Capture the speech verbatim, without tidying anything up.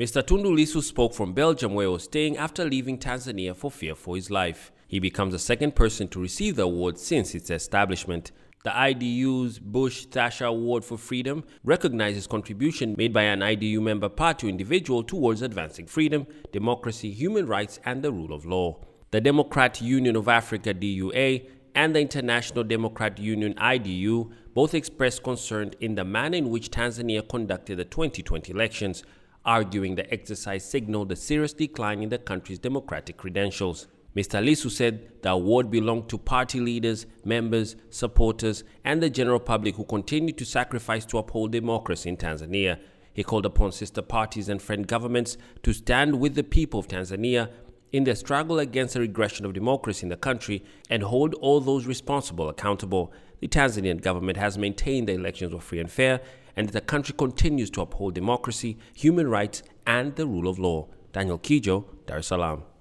Mister Tundu Lissu spoke from Belgium, where he was staying after leaving Tanzania for fear for his life. He becomes the second person to receive the award since its establishment. The I D U's Bush Thasha Award for Freedom recognizes contribution made by an I D U member party or individual towards advancing freedom, democracy, human rights, and the rule of law. The Democrat Union of Africa D U A and the International Democrat Union I D U both expressed concern in the manner in which Tanzania conducted the twenty twenty elections, arguing the exercise signaled a serious decline in the country's democratic credentials. Mister Lissu said the award belonged to party leaders, members, supporters, and the general public who continue to sacrifice to uphold democracy in Tanzania. He called upon sister parties and friend governments to stand with the people of Tanzania in their struggle against the regression of democracy in the country and hold all those responsible accountable. The Tanzanian government has maintained the elections were free and fair, and that the country continues to uphold democracy, human rights, and the rule of law. Daniel Kijo, Dar es Salaam.